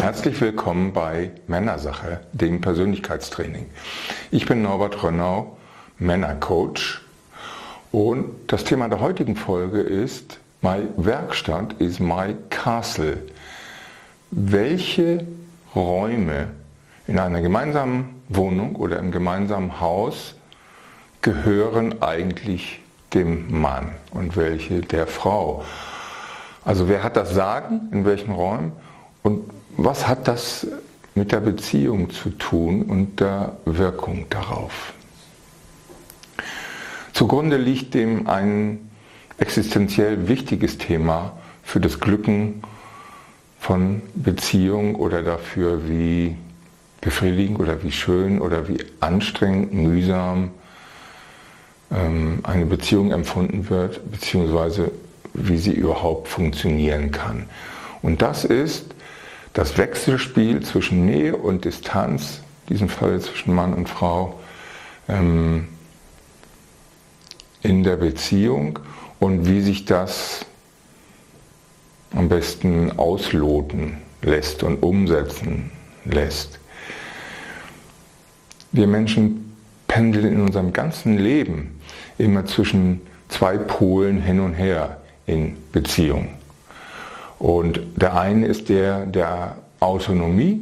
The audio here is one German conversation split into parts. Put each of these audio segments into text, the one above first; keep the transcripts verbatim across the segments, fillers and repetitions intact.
Herzlich willkommen bei Männersache, dem Persönlichkeitstraining. Ich bin Norbert Rönnau, Männercoach, und das Thema der heutigen Folge ist: My Werkstatt is my castle. Welche Räume in einer gemeinsamen Wohnung oder im gemeinsamen Haus gehören eigentlich dem Mann und welche der Frau? Also wer hat das Sagen, in welchen Räumen, und was hat das mit der Beziehung zu tun und der Wirkung darauf? Zugrunde liegt dem ein existenziell wichtiges Thema für das Glücken von Beziehung oder dafür, wie befriedigend oder wie schön oder wie anstrengend, mühsam ähm, eine Beziehung empfunden wird, beziehungsweise wie sie überhaupt funktionieren kann. Und das ist das Wechselspiel zwischen Nähe und Distanz, in diesem Fall zwischen Mann und Frau, ähm, in der Beziehung, und wie sich das am besten ausloten lässt und umsetzen lässt. Wir Menschen pendeln in unserem ganzen Leben immer zwischen zwei Polen hin und her in Beziehung. Und der eine ist der der Autonomie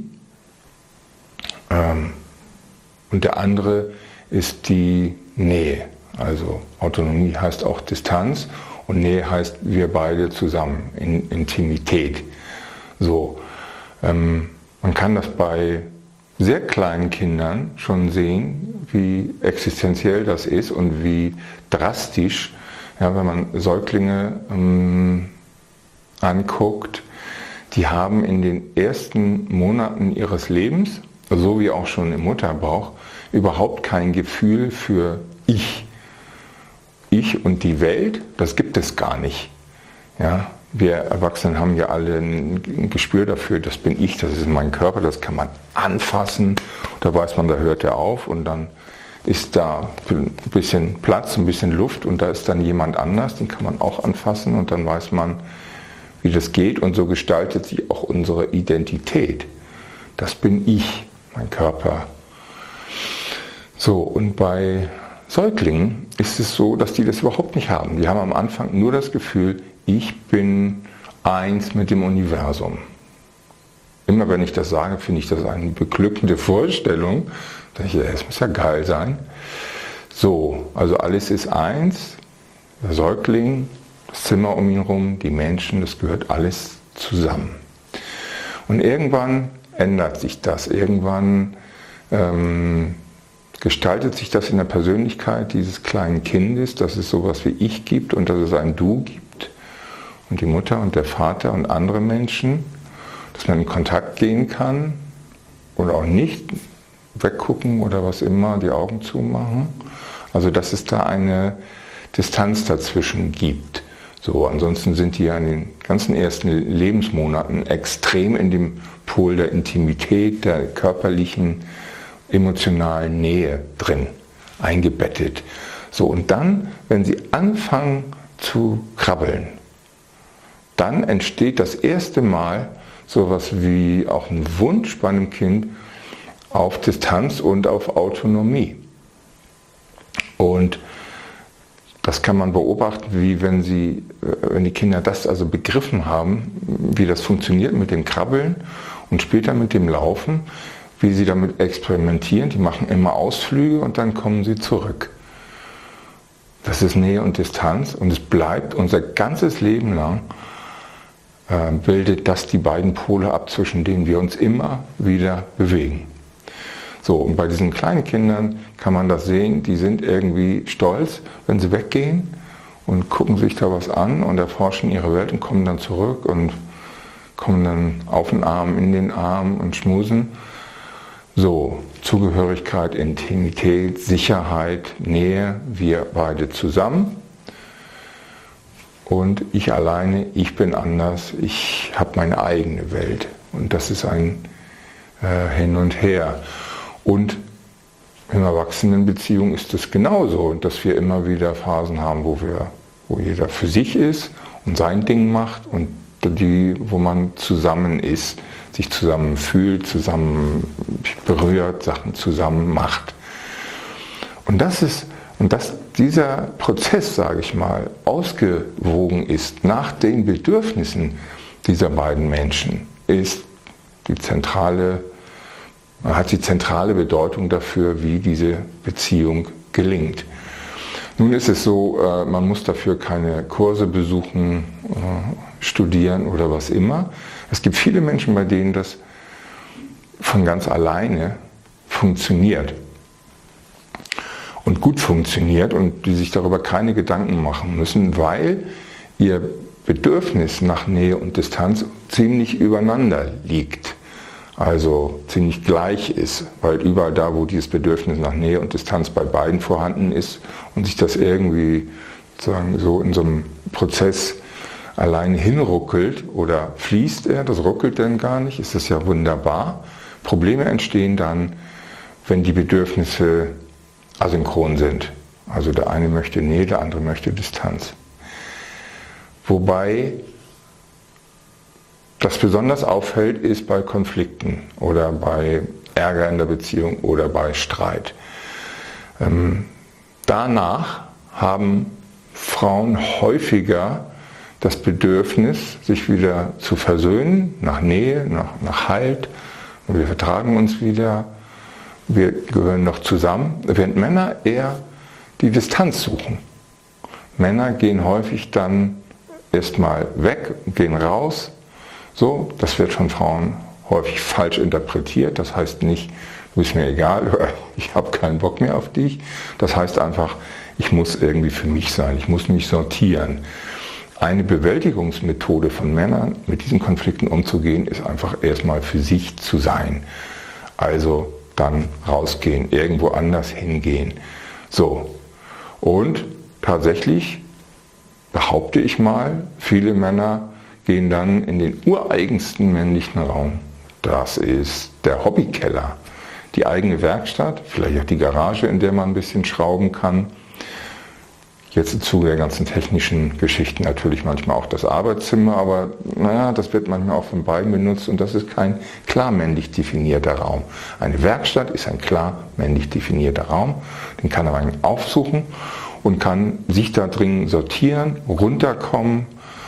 ähm, und der andere ist die Nähe. Also Autonomie heißt auch Distanz und Nähe heißt wir beide zusammen, in Intimität. So, ähm, man kann das bei sehr kleinen Kindern schon sehen, wie existenziell das ist und wie drastisch, ja, wenn man Säuglinge ähm, anguckt, die haben in den ersten Monaten ihres Lebens, so wie auch schon im Mutterbauch, überhaupt kein Gefühl für Ich. Ich und die Welt, das gibt es gar nicht. Ja, wir Erwachsenen haben ja alle ein Gespür dafür, das bin ich, das ist mein Körper, das kann man anfassen, da weiß man, da hört er auf, und dann ist da ein bisschen Platz, ein bisschen Luft, und da ist dann jemand anders, den kann man auch anfassen, und dann weiß man, wie das geht, und so gestaltet sich auch unsere Identität. Das bin ich, mein Körper. So, und bei Säuglingen ist es so, dass die das überhaupt nicht haben. Die haben am Anfang nur das Gefühl, ich bin eins mit dem Universum. Immer wenn ich das sage, finde ich das eine beglückende Vorstellung. Da denke ich, es muss ja geil sein. So, also alles ist eins, der Säugling, das Zimmer um ihn herum, die Menschen, das gehört alles zusammen. Und irgendwann ändert sich das, irgendwann ähm, gestaltet sich das in der Persönlichkeit dieses kleinen Kindes, dass es sowas wie Ich gibt und dass es ein Du gibt und die Mutter und der Vater und andere Menschen, dass man in Kontakt gehen kann oder auch nicht, weggucken oder was immer, die Augen zumachen. Also dass es da eine Distanz dazwischen gibt. So, ansonsten sind die ja in den ganzen ersten Lebensmonaten extrem in dem Pol der Intimität, der körperlichen, emotionalen Nähe drin, eingebettet. So, und dann, wenn sie anfangen zu krabbeln, dann entsteht das erste Mal sowas wie auch ein Wunsch bei einem Kind auf Distanz und auf Autonomie. Und das kann man beobachten, wie wenn sie, wenn die Kinder das also begriffen haben, wie das funktioniert mit dem Krabbeln und später mit dem Laufen, wie sie damit experimentieren. Die machen immer Ausflüge und dann kommen sie zurück. Das ist Nähe und Distanz, und es bleibt unser ganzes Leben lang, äh, bildet das die beiden Pole ab, zwischen denen wir uns immer wieder bewegen. So, und bei diesen kleinen Kindern kann man das sehen, die sind irgendwie stolz, wenn sie weggehen und gucken sich da was an und erforschen ihre Welt und kommen dann zurück und kommen dann auf den Arm, in den Arm und schmusen. So, Zugehörigkeit, Intimität, Sicherheit, Nähe, wir beide zusammen. Und ich alleine, ich bin anders, ich habe meine eigene Welt. Und das ist ein äh, Hin und Her. Und in Erwachsenenbeziehung ist es genauso, dass wir immer wieder Phasen haben, wo, wir, wo jeder für sich ist und sein Ding macht und die, wo man zusammen ist, sich zusammen fühlt, zusammen berührt, Sachen zusammen macht. Und das ist, und dass dieser Prozess, sage ich mal, ausgewogen ist nach den Bedürfnissen dieser beiden Menschen, ist die zentrale, hat die zentrale Bedeutung dafür, wie diese Beziehung gelingt. Nun ist es so, man muss dafür keine Kurse besuchen, studieren oder was immer. Es gibt viele Menschen, bei denen das von ganz alleine funktioniert und gut funktioniert und die sich darüber keine Gedanken machen müssen, weil ihr Bedürfnis nach Nähe und Distanz ziemlich übereinander liegt. Also ziemlich gleich ist, weil überall da, wo dieses Bedürfnis nach Nähe und Distanz bei beiden vorhanden ist und sich das irgendwie sozusagen so in so einem Prozess allein hinruckelt oder fließt er, das ruckelt dann gar nicht, ist das ja wunderbar. Probleme entstehen dann, wenn die Bedürfnisse asynchron sind. Also der eine möchte Nähe, der andere möchte Distanz. Wobei das besonders auffällt, ist bei Konflikten oder bei Ärger in der Beziehung oder bei Streit. Ähm, danach haben Frauen häufiger das Bedürfnis, sich wieder zu versöhnen, nach Nähe, nach, nach Halt. Wir vertragen uns wieder, wir gehören noch zusammen, während Männer eher die Distanz suchen. Männer gehen häufig dann erstmal weg, gehen raus. So, das wird von Frauen häufig falsch interpretiert. Das heißt nicht, du bist mir egal, ich habe keinen Bock mehr auf dich. Das heißt einfach, ich muss irgendwie für mich sein, ich muss mich sortieren. Eine Bewältigungsmethode von Männern, mit diesen Konflikten umzugehen, ist einfach erstmal für sich zu sein. Also dann rausgehen, irgendwo anders hingehen. So, und tatsächlich behaupte ich mal, viele Männer gehen dann in den ureigensten männlichen Raum. Das ist der Hobbykeller, die eigene Werkstatt, vielleicht auch die Garage, in der man ein bisschen schrauben kann. Jetzt im Zuge der ganzen technischen Geschichten natürlich manchmal auch das Arbeitszimmer, aber naja, das wird manchmal auch von beiden benutzt und das ist kein klar männlich definierter Raum. Eine Werkstatt ist ein klar männlich definierter Raum, den kann man aufsuchen und kann sich da drin sortieren, runterkommen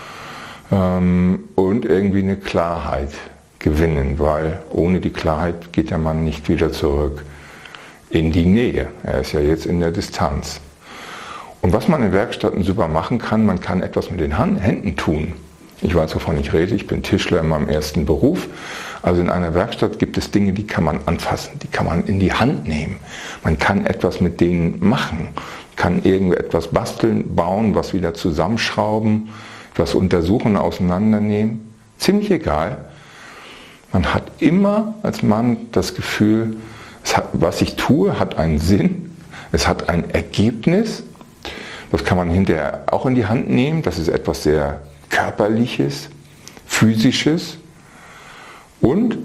ähm, und irgendwie eine Klarheit gewinnen, weil ohne die Klarheit geht der Mann nicht wieder zurück in die Nähe. Er ist ja jetzt in der Distanz. Und was man in Werkstätten super machen kann, man kann etwas mit den Händen tun. Ich weiß, wovon ich rede, ich bin Tischler in meinem ersten Beruf. Also in einer Werkstatt gibt es Dinge, die kann man anfassen, die kann man in die Hand nehmen. Man kann etwas mit denen machen, kann irgendwie etwas basteln, bauen, was wieder zusammenschrauben, etwas untersuchen, auseinandernehmen. Ziemlich egal. Man hat immer als Mann das Gefühl, es hat, was ich tue, hat einen Sinn, es hat ein Ergebnis. Das kann man hinterher auch in die Hand nehmen. Das ist etwas sehr Körperliches, Physisches. Und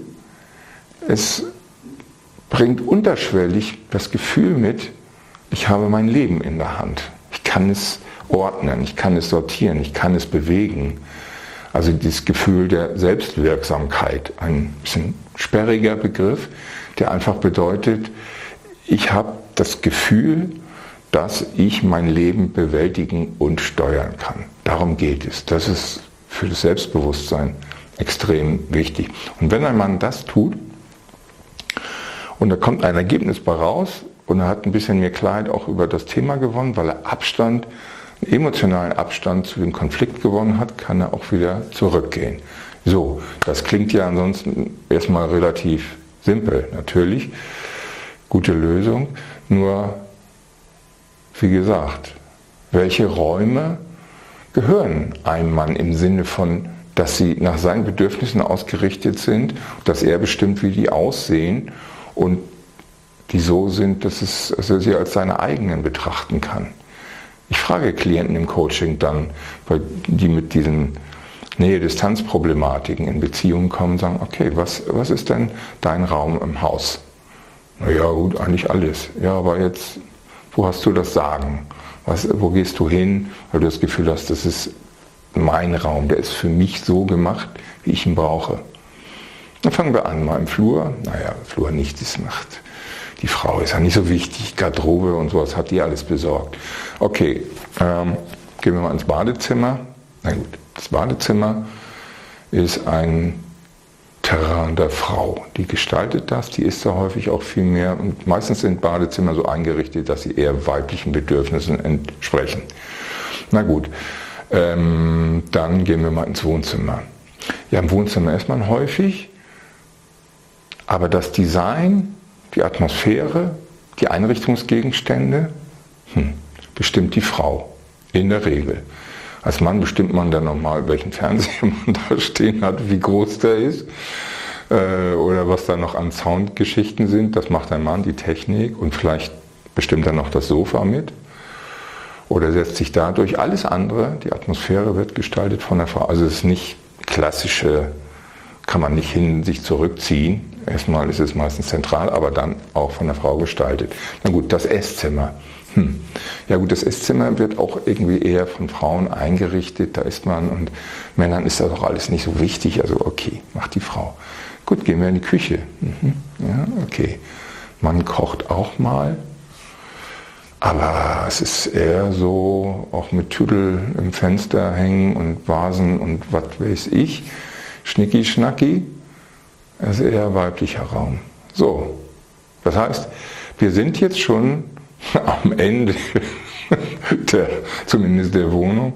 es bringt unterschwellig das Gefühl mit, ich habe mein Leben in der Hand. Ich kann es ordnen, ich kann es sortieren, ich kann es bewegen. Also dieses Gefühl der Selbstwirksamkeit, ein bisschen sperriger Begriff, der einfach bedeutet, ich habe das Gefühl, dass ich mein Leben bewältigen und steuern kann. Darum geht es. Das ist für das Selbstbewusstsein extrem wichtig. Und wenn ein Mann das tut und da kommt ein Ergebnis bei raus und er hat ein bisschen mehr Klarheit auch über das Thema gewonnen, weil er Abstand, einen emotionalen Abstand zu dem Konflikt gewonnen hat, kann er auch wieder zurückgehen. So, das klingt ja ansonsten erstmal relativ simpel, natürlich. Gute Lösung, nur wie gesagt, welche Räume gehören einem Mann im Sinne von, dass sie nach seinen Bedürfnissen ausgerichtet sind, dass er bestimmt, wie die aussehen und die so sind, dass, es, dass er sie als seine eigenen betrachten kann. Ich frage Klienten im Coaching dann, weil die mit diesen Nähe-Distanz-Problematiken in Beziehungen kommen, sagen, okay, was, was ist denn dein Raum im Haus? Naja gut, eigentlich alles. Ja, aber jetzt, wo hast du das Sagen? Was, wo gehst du hin, weil du das Gefühl hast, das ist mein Raum, der ist für mich so gemacht, wie ich ihn brauche. Dann fangen wir an, mal im Flur. Naja, Flur nicht, das macht die Frau, ist ja nicht so wichtig. Garderobe und sowas hat die alles besorgt. Okay, ähm, gehen wir mal ins Badezimmer. Na gut, das Badezimmer ist ein Terrain der Frau. Die gestaltet das, die ist da häufig auch viel mehr. Und meistens sind Badezimmer so eingerichtet, dass sie eher weiblichen Bedürfnissen entsprechen. Na gut, ähm, dann gehen wir mal ins Wohnzimmer. Ja, im Wohnzimmer ist man häufig, aber das Design, die Atmosphäre, die Einrichtungsgegenstände, hm, bestimmt die Frau, in der Regel. Als Mann bestimmt man dann nochmal, welchen Fernseher man da stehen hat, wie groß der ist äh, oder was da noch an Soundgeschichten sind. Das macht ein Mann, die Technik, und vielleicht bestimmt er noch das Sofa mit oder setzt sich dadurch. Alles andere, die Atmosphäre wird gestaltet von der Frau. Also es ist nicht klassische, kann man nicht hin sich zurückziehen. Erstmal ist es meistens zentral, aber dann auch von der Frau gestaltet. Na gut, das Esszimmer. Hm. Ja gut, das Esszimmer wird auch irgendwie eher von Frauen eingerichtet, da ist man, und Männern ist das auch alles nicht so wichtig, also okay, macht die Frau. Gut, gehen wir in die Küche. Mhm. Ja, okay. Man kocht auch mal, aber es ist eher so, auch mit Tüdel im Fenster hängen und Vasen und was weiß ich, Schnicki Schnacki. Das ist eher weiblicher Raum. So, das heißt, wir sind jetzt schon am Ende, der, zumindest der Wohnung.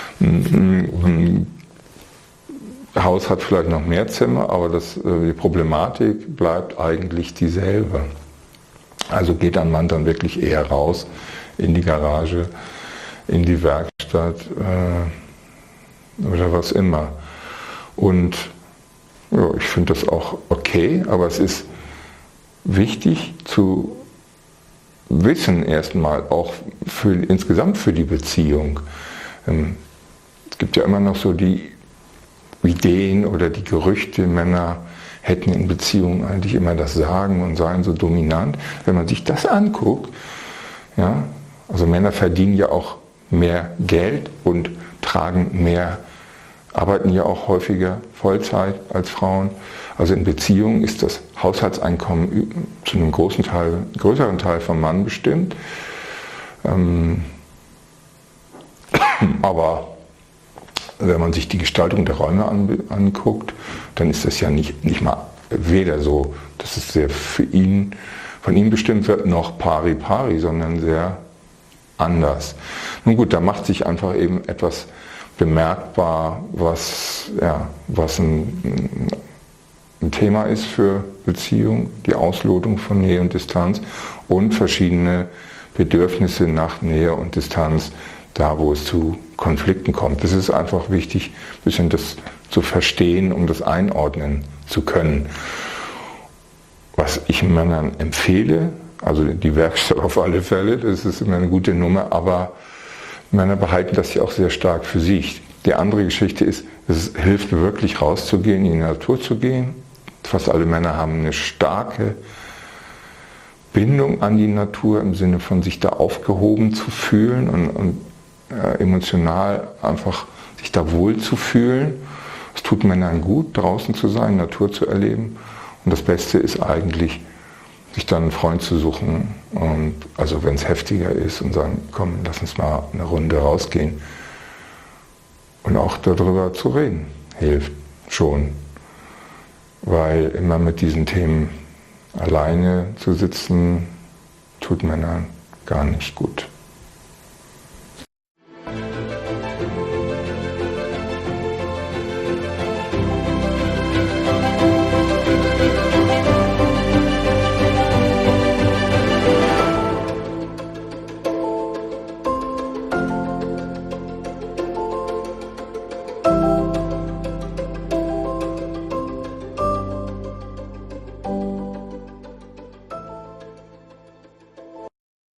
Ein Haus hat vielleicht noch mehr Zimmer, aber das, die Problematik bleibt eigentlich dieselbe. Also geht ein Mann dann wirklich eher raus in die Garage, in die Werkstatt äh, oder was immer. Und ja, ich finde das auch okay, aber es ist wichtig zu wissen erstmal, auch für, insgesamt für die Beziehung. Ähm, es gibt ja immer noch so die Ideen oder die Gerüchte, Männer hätten in Beziehungen eigentlich immer das Sagen und seien so dominant. Wenn man sich das anguckt, ja, also Männer verdienen ja auch mehr Geld und tragen mehr, arbeiten ja auch häufiger Vollzeit als Frauen. Also in Beziehungen ist das Haushaltseinkommen zu einem großen Teil, größeren Teil vom Mann bestimmt. Ähm, aber wenn man sich die Gestaltung der Räume an, anguckt, dann ist das ja nicht, nicht mal weder so, dass es sehr für ihn, von ihm bestimmt wird, noch pari pari, sondern sehr anders. Nun gut, da macht sich einfach eben etwas bemerkbar, was, ja, was ein, ein Thema ist für Beziehung, die Auslotung von Nähe und Distanz und verschiedene Bedürfnisse nach Nähe und Distanz, da wo es zu Konflikten kommt. Es ist einfach wichtig, ein bisschen das zu verstehen, um das einordnen zu können. Was ich Männern empfehle, also die Werkstatt auf alle Fälle, das ist immer eine gute Nummer, aber Männer behalten das ja auch sehr stark für sich. Die andere Geschichte ist, es hilft wirklich rauszugehen, in die Natur zu gehen. Fast alle Männer haben eine starke Bindung an die Natur im Sinne von sich da aufgehoben zu fühlen und, und äh, emotional einfach sich da wohl zu fühlen. Es tut Männern gut, draußen zu sein, Natur zu erleben. Und das Beste ist eigentlich, sich dann einen Freund zu suchen, und also wenn es heftiger ist, und sagen, komm, lass uns mal eine Runde rausgehen. Und auch darüber zu reden, hilft schon. Weil immer mit diesen Themen alleine zu sitzen, tut Männern gar nicht gut.